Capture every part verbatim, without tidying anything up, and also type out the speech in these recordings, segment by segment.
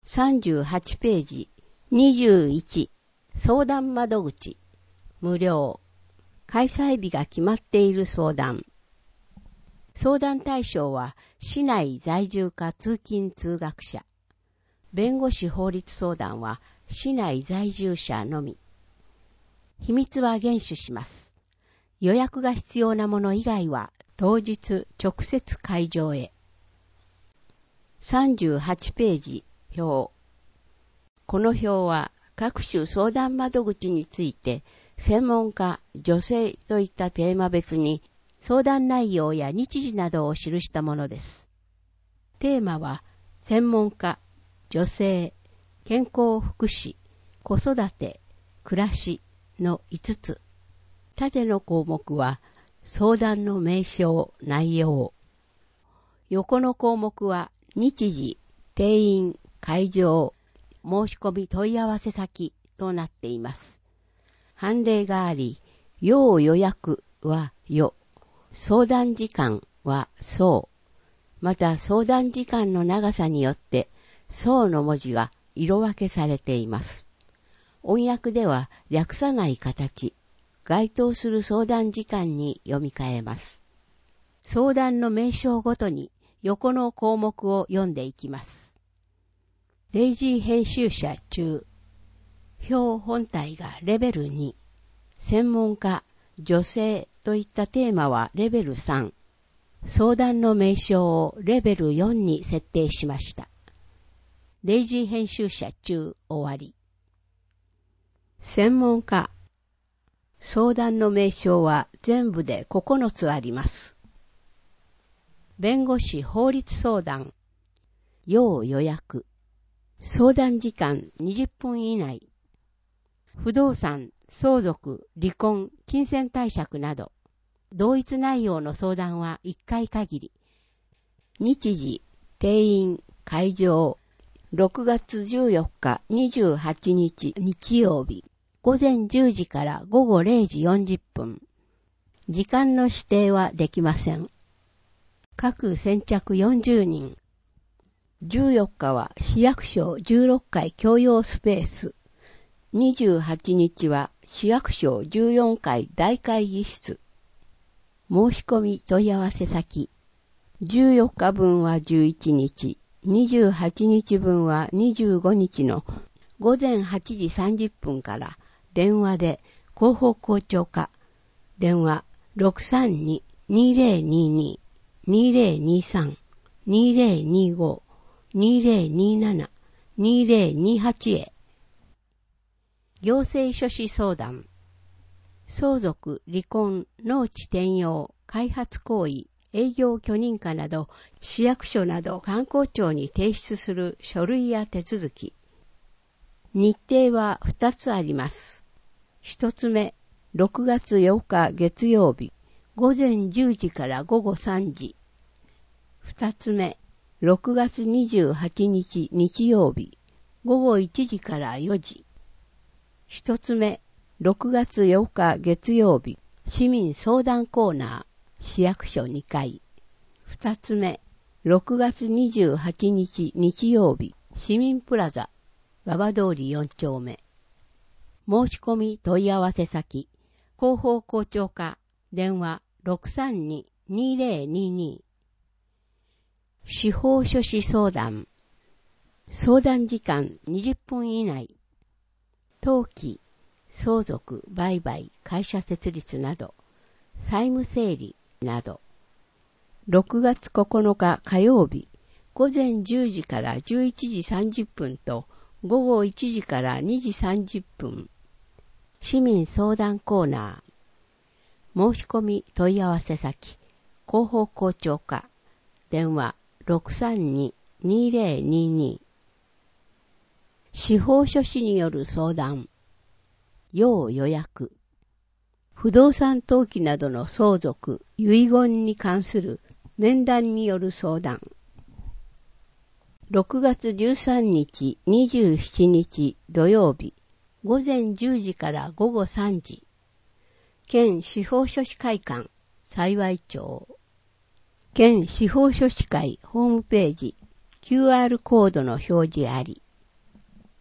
さんじゅうはちページにじゅういち相談窓口無料開催日が決まっている相談相談対象は市内在住か通勤通学者弁護士法律相談は市内在住者のみ秘密は厳守します予約が必要なもの以外は当日直接会場へさんじゅうはちページ表この表は各種相談窓口について専門家、女性といったテーマ別に相談内容や日時などを記したものです。テーマは専門家、女性、健康福祉、子育て、暮らしのいつつ。縦の項目は相談の名称、内容。横の項目は日時、定員、会場、申し込み問い合わせ先となっています。判例があり、要予約は予、相談時間はそう、また相談時間の長さによってそうの文字が色分けされています。音訳では略さない形、該当する相談時間に読み替えます。相談の名称ごとに横の項目を読んでいきます。デイジー編集者中、表本体がレベルに、専門家、女性といったテーマはレベルさん、相談の名称をレベルよんに設定しました。デイジー編集者中終わり。専門家、相談の名称は全部でここのつあります。弁護士法律相談、要予約、相談時間にじゅっぷん以内、不動産、相続、離婚、金銭貸借など、同一内容の相談はいっかい限り。日時、定員、会場、ろくがつじゅうよっかにじゅうはちにち日曜日、午前じゅうじから午後れいじよんじゅっぷん。時間の指定はできません。各先着よんじゅうにん。じゅうよっかは市役所じゅうろっかい共用スペース。にじゅうはちにちは市役所じゅうよんかい大会議室。申し込み問い合わせ先。じゅうよっかぶんはじゅういちにち、にじゅうはちにちぶんはにじゅうごにちの午前はちじさんじゅっぷんから電話で広報校長課。電話 ろくさんに にぜろにに にぜろにさん にぜろにご にぜろになな にぜろにはち へ。行政書士相談。相続、離婚、農地転用、開発行為、営業許認可など、市役所など観光庁に提出する書類や手続き。日程はふたつあります。ひとつめ、ろくがつようか月曜日、午前じゅうじから午後さんじ。ふたつめ、ろくがつにじゅうはちにち日曜日、午後いちじからよじ。ひとつめ、ろくがつようか月曜日、市民相談コーナー、市役所にかい。ふたつめ、ろくがつにじゅうはちにち日曜日、市民プラザ、馬場通りよんちょうめ。申し込み問い合わせ先、広報校長課、電話 ろくさんに にぜろにに。司法書士相談。相談時間にじゅっぷん以内。登記、相続、売買、会社設立など、債務整理など。ろくがつここのか火曜日、午前じゅうじからじゅういちじさんじゅっぷんと午後いちじからにじさんじゅっぷん。市民相談コーナー。申し込み問い合わせ先、広報校長課、電話 ろくさんに にぜろにに。司法書士による相談。要予約。不動産登記などの相続、遺言に関する面談による相談。ろくがつじゅうさんにち、にじゅうしちにち土曜日、午前じゅうじから午後さんじ。県司法書士会館、幸町。県司法書士会ホームページ、キューアール コードの表示あり。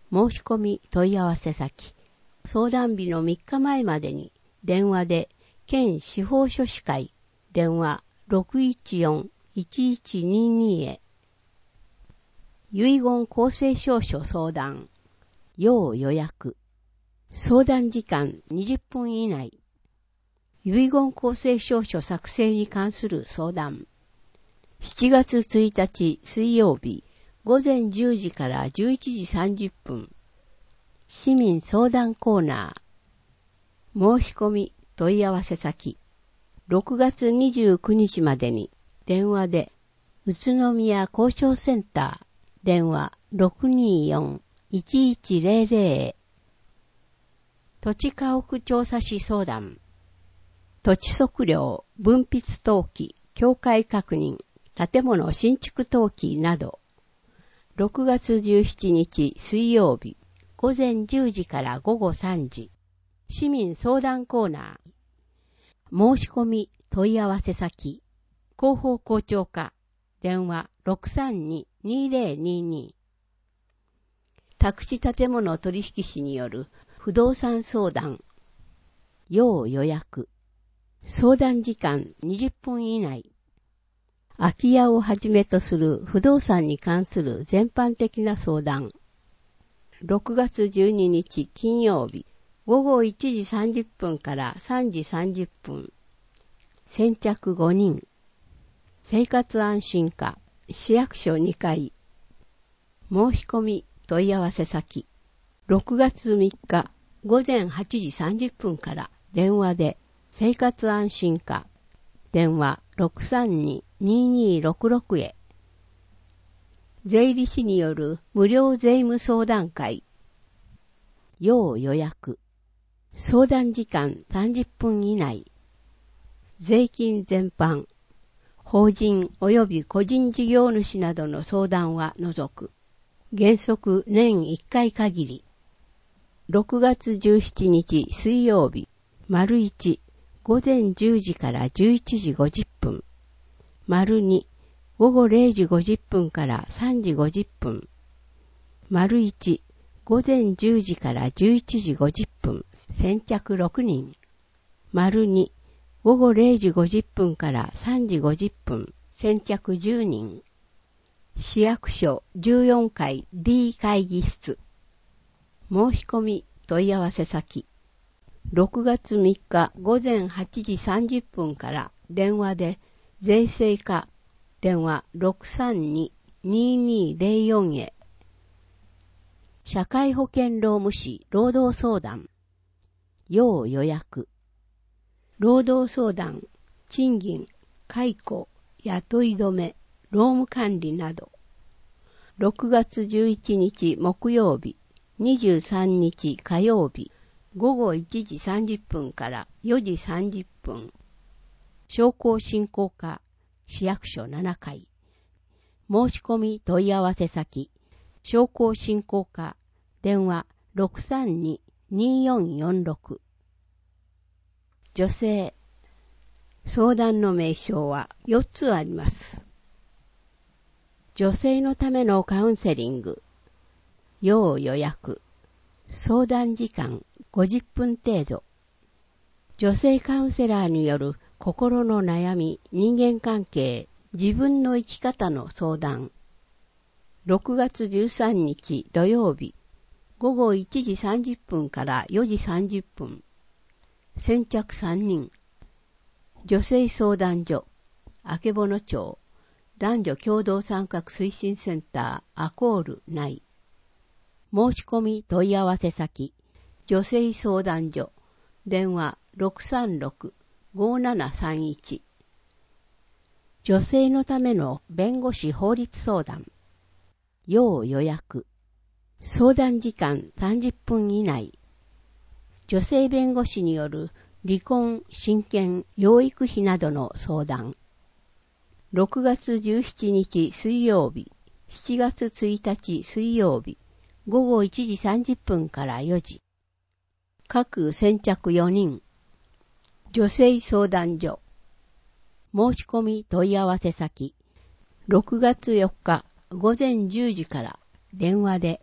申し込み問い合わせ先、相談日のみっかまえまでに電話で県司法書士会電話 ろくいちよん いちいちにに へ。遺言公正証書相談、要予約。相談時間にじゅっぷん以内。遺言公正証書作成に関する相談。しちがつついたち水曜日、ごぜんじゅうじからじゅういちじさんじゅっぷん。市民相談コーナー。申し込み問い合わせ先。ろくがつにじゅうくにちまでに電話で宇都宮交渉センター電話 ろくによん いちいちぜろぜろ へ。土地家屋調査士相談。土地測量、分筆登記、境界確認、建物新築登記など。ろくがつじゅうしちにち水曜日、ごぜんじゅうじからごごさんじ。市民相談コーナー。申し込み問い合わせ先。広報公聴課。電話 ろくさんに にぜろにに。宅地建物取引士による不動産相談。要予約。相談時間にじゅっぷん以内。空き家をはじめとする不動産に関する全般的な相談。ろくがつじゅうににち金曜日、ごごいちじさんじゅっぷんからさんじさんじゅっぷん。先着ごにん。生活安心課、市役所にかい。申し込み問い合わせ先。ろくがつみっかごぜんはちじさんじゅっぷんから電話で生活安心課。電話 ろくさんに ににろくろく へ。税理士による無料税務相談会。要予約。相談時間さんじゅっぷん以内。税金全般。法人及び個人事業主などの相談は除く。原則年いっかい限り。ろくがつじゅうしちにち水曜日、丸いち、ごぜんじゅうじからじゅういちじごじゅっぷん。丸に、ごごれいじごじゅっぷんからさんじごじゅっぷん。丸いち、ごぜんじゅうじからじゅういちじごじゅっぷん。先着ろくにん。丸に、ごごれいじごじゅっぷんからさんじごじゅっぷん。先着じゅうにん。市役所じゅうよんかい ディー 会議室。申し込み問い合わせ先。ろくがつみっかごぜんはちじさんじゅっぷんから電話で税制課電話 ろくさんに ににぜろよん へ。社会保険労務士労働相談。要予約。労働相談、賃金、解雇、雇い止め、労務管理など。ろくがつじゅういちにち木曜日、にじゅうさんにち火曜日、ごごいちじさんじゅっぷんからよじさんじゅっぷん。商工振興課、市役所ななかい。申し込み問い合わせ先、商工振興課、電話 ろくさんに によんよんろく。女性。相談の名称はよっつあります。女性のためのカウンセリング。要予約。相談時間ごじゅっぷん程度。女性カウンセラーによる心の悩み、人間関係、自分の生き方の相談。ろくがつじゅうさんにち土曜日、ごごいちじさんじゅっぷんからよじさんじゅっぷん。先着さんにん。女性相談所、あけぼの町、男女共同参画推進センター、アコール内。申し込み問い合わせ先、女性相談所、電話 ろくさんろく ごななさんいち。女性のための弁護士法律相談。要予約。相談時間さんじゅっぷん以内。女性弁護士による離婚、親権、養育費などの相談。ろくがつじゅうしちにち水曜日、しちがつついたち水曜日、ごごいちじさんじゅっぷんからよじ。各先着よにん。女性相談所。申し込み問い合わせ先。ろくがつよっかごぜんじゅうじから電話で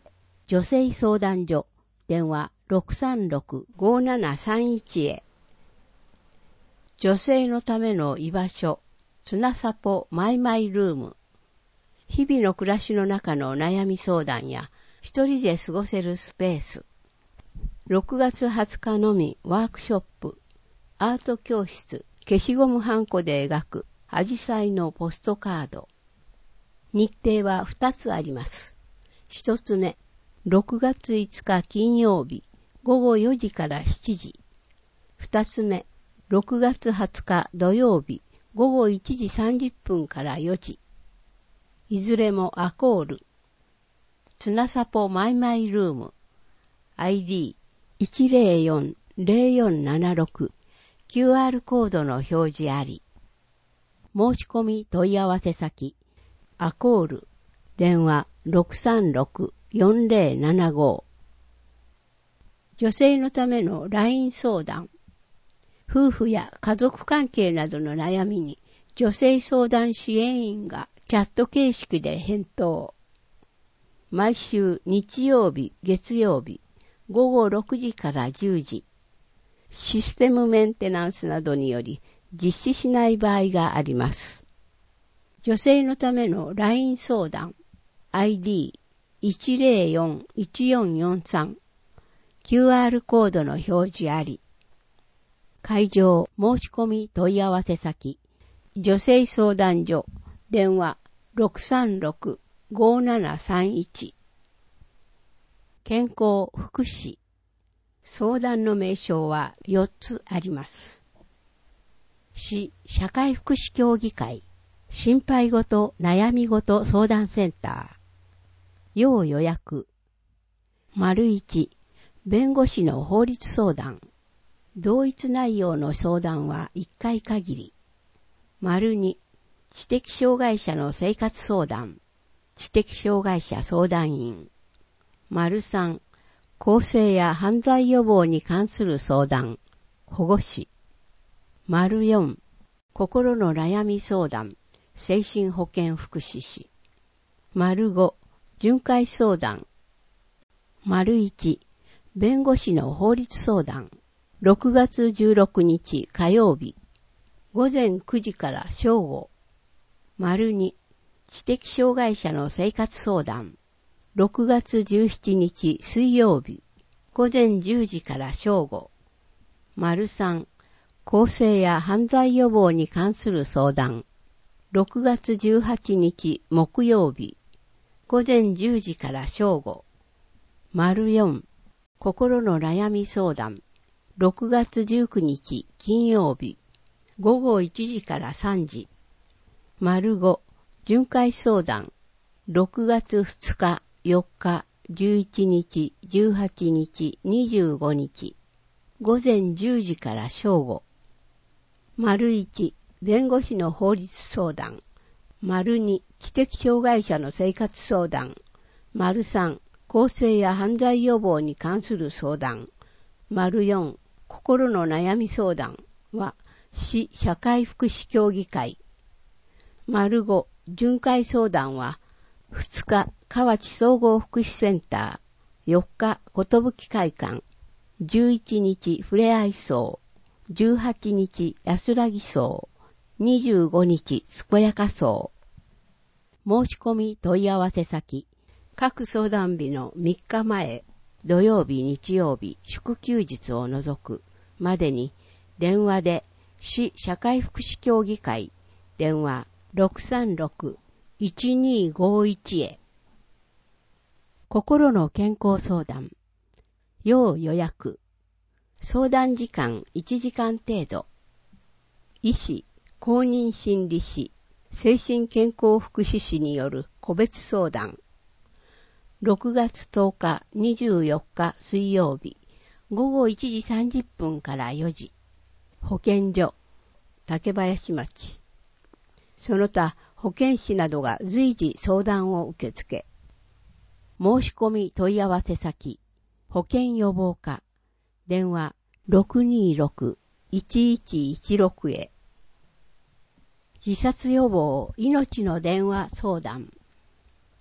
女性相談所、電話 ろくさんろく ごーななさんいち へ。女性のための居場所、つなさぽマイマイルーム。日々の暮らしの中の悩み相談や、一人で過ごせるスペース。ろくがつはつかのみワークショップ、アート教室、消しゴムはんこで描くアジサイのポストカード。日程はふたつあります。一つ目、ろくがついつか金曜日、ごごよじからしちじ。二つ目、ろくがつはつか土曜日、ごごいちじさんじゅっぷんからよじ。いずれもアコール。つなさぽマイマイルーム。アイディーいちぜろよん ぜろよんななろく キューアール コードの表示あり。申し込み問い合わせ先、アコール、電話 ろくさんろく よんぜろななご。女性のための ライン 相談。夫婦や家族関係などの悩みに女性相談支援員がチャット形式で返答。毎週日曜日、月曜日、ごごろくじからじゅうじ。システムメンテナンスなどにより実施しない場合があります。女性のための ライン 相談。アイディーいちぜろよん いちよんよんさん。キューアール コードの表示あり。会場申し込み問い合わせ先。女性相談所。電話 ろくさんろく ごーななさんいち。健康福祉。相談の名称はよっつあります。市社会福祉協議会。心配ごと悩みごと相談センター。要予約。丸いち、弁護士の法律相談。同一内容の相談はいっかい限り。丸に、知的障害者の生活相談。知的障害者相談員。丸さん、更生や犯罪予防に関する相談。保護士。丸よん、心の悩み相談。精神保健福祉士。丸ご、巡回相談。丸いち、弁護士の法律相談。ろくがつじゅうろくにち火曜日。ごぜんくじから正午。丸に、知的障害者の生活相談。ろくがつじゅうしちにち水曜日。ごぜんじゅうじから正午。丸さん、更生や犯罪予防に関する相談。ろくがつじゅうはちにち木曜日。ごぜんじゅうじから正午。丸よん、心の悩み相談。ろくがつじゅうくにち金曜日。ごごいちじからさんじ。丸ご、巡回相談。ろくがつふつか、よっか、じゅういちにち、じゅうはちにち、にじゅうごにち。ごぜんじゅうじから正午。丸いち、弁護士の法律相談。丸に、知的障害者の生活相談。丸さん、更生や犯罪予防に関する相談。丸よん、心の悩み相談は、市社会福祉協議会。丸ご、巡回相談は、ふつか、河内総合福祉センター、よっか、ことぶき会館、じゅういちにち、ふれあい荘、じゅうはちにち、安らぎ荘、にじゅうごにち、すこやか荘。申し込み問い合わせ先、各相談日のみっかまえ、土曜日、日曜日、祝休日を除くまでに、電話で市社会福祉協議会、電話 ろくさんろく いちにごいち へ。心の健康相談。要予約。相談時間いちじかん程度。医師、公認心理師、精神健康福祉士による個別相談。ろくがつとおか、にじゅうよっか水曜日、ごごいちじさんじゅっぷんからよじ。保健所、竹林町。その他、保健師などが随時相談を受け付け。申し込み問い合わせ先、保健予防課、電話 ろくにろく いちいちいちろく へ。自殺予防、命の電話相談。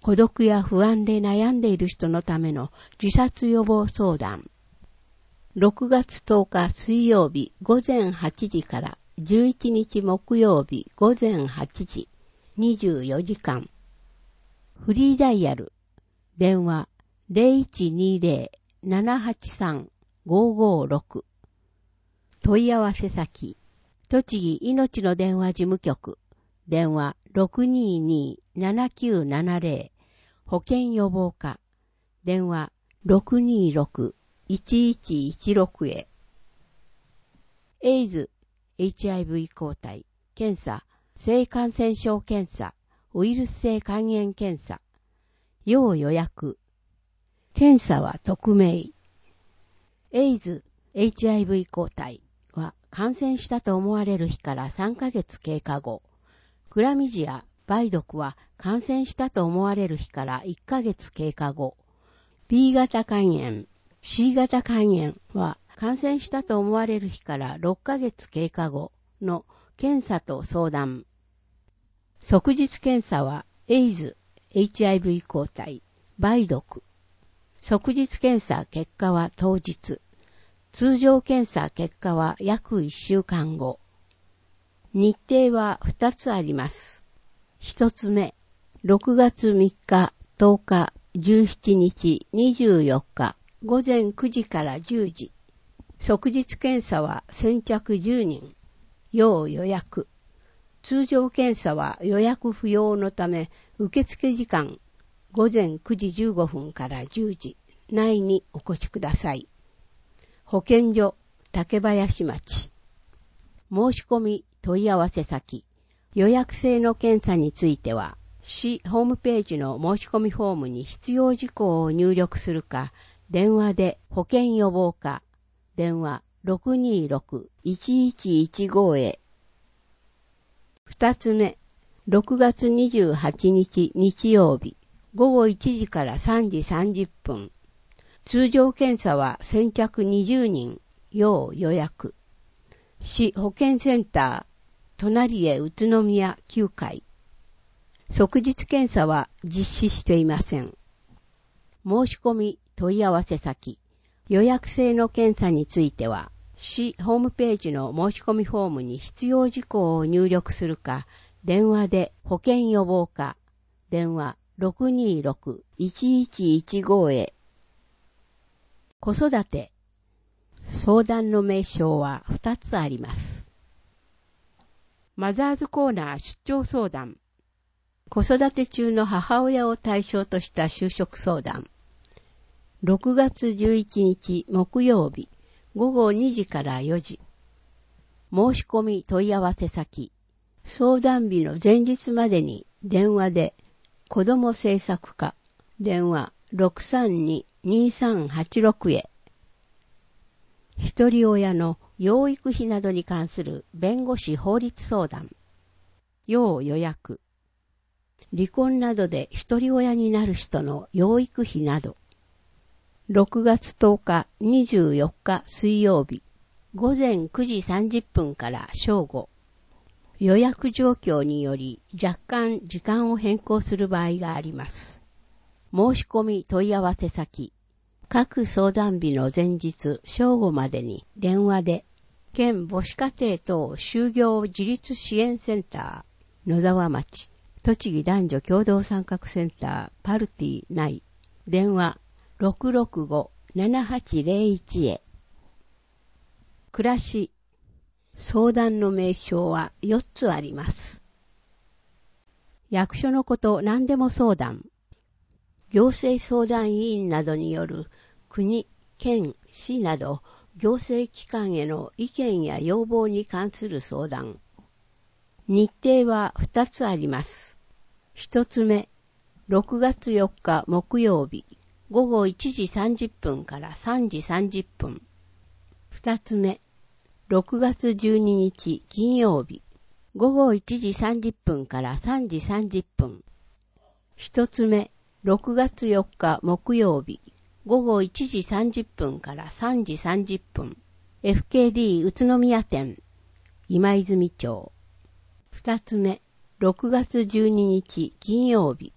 孤独や不安で悩んでいる人のための自殺予防相談。ろくがつとおか水曜日午前はちじからじゅういちにち木曜日午前はちじ、にじゅうよじかん。フリーダイヤル、電話 ゼロいちにゼロ ななはちさん ごごろく。問い合わせ先、栃木いのちの電話事務局、電話 ろくにーにー ななきゅうななゼロ。保健予防課、電話 ろくにーろく いちいちいちろく へ。エイズ、エイチアイブイ 抗体、検査、性感染症検査、ウイルス性肝炎検査、要予約。検査は匿名。エイズ、エイチアイブイ 抗体は感染したと思われる日からさんかげつ経過後、クラミジア、梅毒は感染したと思われる日からいっかげつ経過後、B 型肝炎、C 型肝炎は感染したと思われる日からろっかげつ経過後の検査と相談。即日検査はエイズ、エイチアイブイ 抗体、梅毒。即日検査結果は当日。通常検査結果は約いっしゅうかんご。日程はふたつあります。一つ目、ろくがつみっか、とおか、じゅうしちにち、にじゅうよっか、午前くじからじゅうじ。即日検査は先着じゅうにん。要予約。通常検査は予約不要のため、受付時間、午前くじじゅうごふんからじゅうじ内にお越しください。保健所、竹林町。申し込み、問い合わせ先。予約制の検査については、市ホームページの申し込みフォームに必要事項を入力するか、電話で保健予防課、電話 ろくにーろく いちいちいちご へ。二つ目、ろくがつにじゅうはちにち日曜日、ごごいちじからさんじさんじゅっぷん。通常検査は先着にじゅうにん、要予約。市保健センター、隣へ宇都宮きゅうかい。即日検査は実施していません。申し込み、問い合わせ先。予約制の検査については、市ホームページの申し込みフォームに必要事項を入力するか、電話で保健予防課、電話 ろくにーろく いちいちいちご へ。子育て。相談の名称はふたつあります。マザーズコーナー出張相談。子育て中の母親を対象とした就職相談。ろくがつじゅういちにち木曜日、ごごにじからよじ。申し込み問い合わせ先。相談日の前日までに電話で子ども政策課、電話 ろくさんに にさんはちろく へ。一人親の養育費などに関する弁護士法律相談。要予約。離婚などで一人親になる人の養育費など。ろくがつとおかにじゅうよっか水曜日、ごぜんくじさんじゅっぷんから正午。予約状況により若干時間を変更する場合があります。申し込み問い合わせ先。各相談日の前日正午までに電話で、県母子家庭等就業自立支援センター、野沢町、栃木男女共同参画センター、パルティ内、電話 ろくろくご ななはちゼロいち へ。暮らし。相談の名称はよっつあります。役所のこと何でも相談。行政相談委員などによる国、県、市など行政機関への意見や要望に関する相談。日程はふたつあります。一つ目、ろくがつよっか木曜日、ごごいちじさんじゅっぷんからさんじさんじゅっぷん。二つ目、ろくがつじゅうににち金曜日、ごごいちじさんじゅっぷんからさんじさんじゅっぷん。一つ目、ろくがつよっか木曜日、ごごいちじさんじゅっぷんからさんじさんじゅっぷん。エフケーディー 宇都宮店、今泉町。二つ目、ろくがつじゅうににち金曜日、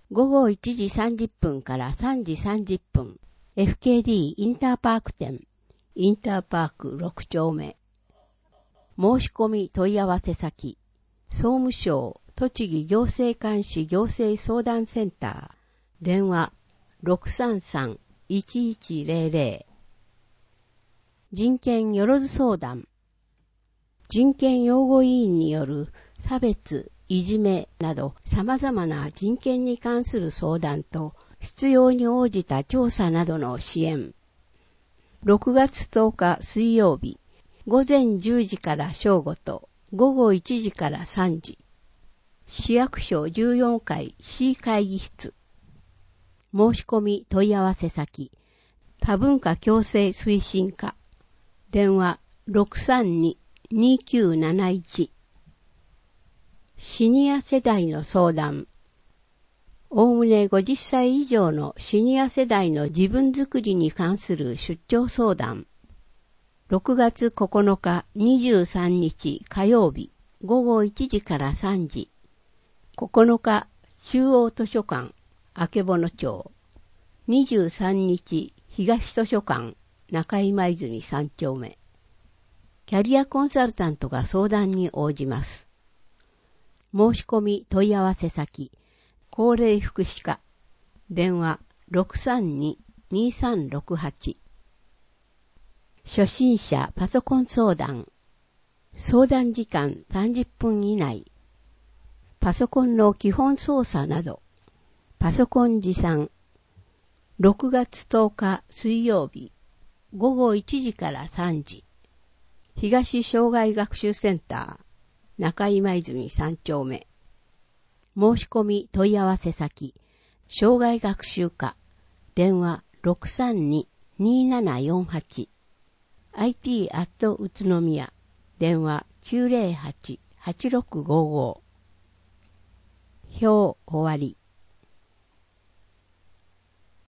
ごごいちじさんじゅっぷんからさんじさんじゅっぷん、エフケーディー インターパーク店、インターパークろく丁目。申し込み問い合わせ先、総務省栃木行政監視行政相談センター、電話 ろくさんさんいちいちゼロゼロ。人権よろず相談。人権擁護委員による差別、いじめなど様々な人権に関する相談と必要に応じた調査などの支援。ろくがつとおか水曜日、午前じゅうじから正午と午後いちじからさんじ。市役所じゅうよんかい C 会議室。申し込み問い合わせ先、多文化共生推進課。電話 ろくさんに にきゅうなないち。シニア世代の相談。おおむねごじゅっさい以上のシニア世代の自分づくりに関する出張相談。ろくがつここのかにじゅうさんにち火曜日ごごいちじからさんじ。ここのか中央図書館曙町。にじゅうさんにち東図書館中今泉さん丁目。キャリアコンサルタントが相談に応じます。申し込み問い合わせ先、高齢福祉課、電話 ろくさんに にさんろくはち。初心者パソコン相談、相談時間さんじゅっぷん以内、パソコンの基本操作など、パソコン持参、ろくがつとおか水曜日、ごごいちじからさんじ、東障害学習センター、中今泉さん丁目。申し込み問い合わせ先、障害学習課、電話 ろくさんに にななよんはち。アイティー アット宇都宮、電話 きゅうゼロはち はちろくごご。表終わり。